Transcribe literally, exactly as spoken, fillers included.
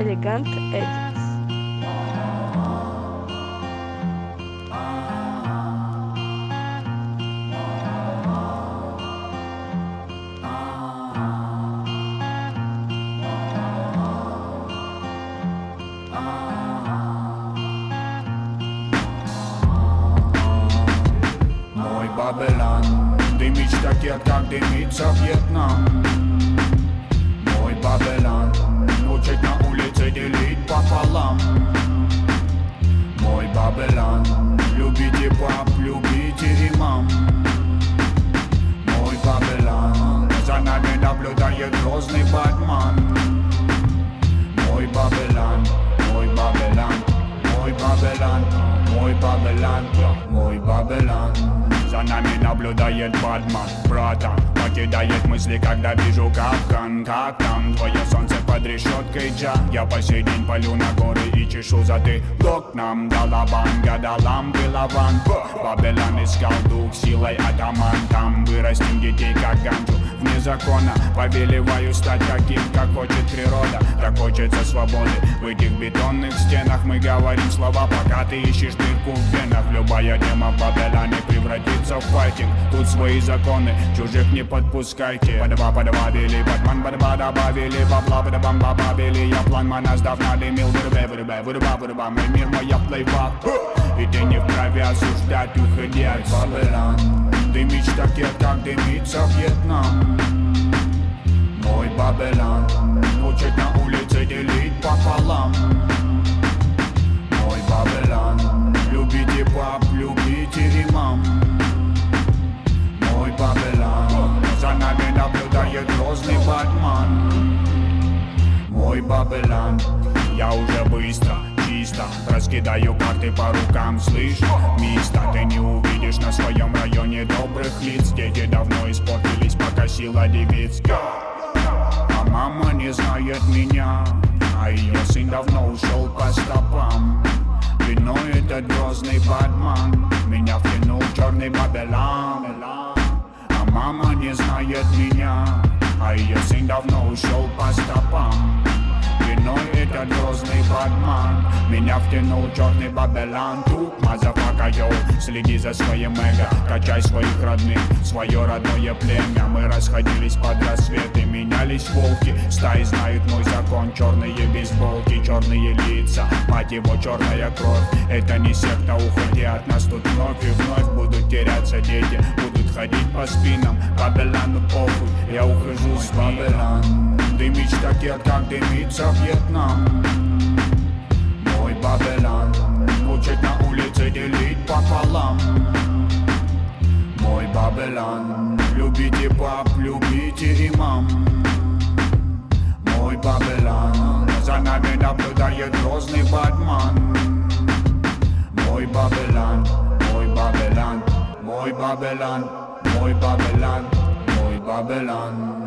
Elegant Edits. Мой Бабелан, дымить ракет, как дымится Вьетнам. Мой Бабелан, учить на улице делить пополам. Мой Бабелан, любите пап, любите имам. Мой Бабелан, за нами наблюдает грозный Батман. Мой Бабелан, мой Бабелан, мой Бабелан, мой Бабелан, мой Бабелан. За нами наблюдает Батман, братан. Покидает мысли, когда вижу капкан. Как там твое солнце под решеткой, джа? Я по сей день палю на горы и чешу за ты. Док нам дала банга, дала лаван. Бабелан искал дух, силой атаман. Там вырастим детей, как ганджу. Вне закона повелеваю стать таким, как хочет природа. Так хочется свободы. В этих бетонных стенах мы говорим слова, пока ты ищешь дырку в венах. Любая тема в Бабелане превратится в файтинг. Тут свои законы, чужих не подпускайте. Подава, подава, били, Батман, подава, добавили. Бабла, подавам, бабабили. Я план мана сдав, надымил. Вырубай, вырубай, вырубай, вырубай. Мой мир, моя плейбак. И ты не вправе осуждать, уходи от Бабелан. Дымить ракет, как дымится Вьетнам. Мой Бабелан, учить на улице делить пополам. Мой Бабелан, любите пап, любите имам. Мой Бабелан, за нами наблюдает грозный Батман. Мой Бабелан, я уже быстро, чисто раскидаю карты по рукам, слышь, мисто. Ты не увидишь на своем районе добрых лиц. Дети давно испортились, пока сила девиц. А мама не знает меня, а ее сын давно ушел по стопам. Виной этот грозный Батман, меня втянул черный Бабелан. А мама не знает меня, а ее сын давно ушел по стопам. Виной этот грозный Батман, меня втянул черный Бабелан. Тут, мазафака, йоу, следи за своим эго, качай своих родных, свое родное племя. Мы расходились под рассвет и менялись волки. Стаи знают мой закон, черные бейсболки, черные лица, мать его, черная кровь. Это не секта, уходи от нас тут вновь и вновь. Будут теряться дети, будут ходить по спинам. Бабелану похуй, я ухожу с Бабелан. Дымить ракет, как дымится Вьетнам. Мой Бабелан, учить на улице делить пополам. Мой Бабелан, любите пап, любите имам. Мой Бабелан, за нами наблюдает грозный Батман. Мой Бабелан, мой Бабелан, мой Бабелан, мой Бабелан, мой Бабелан.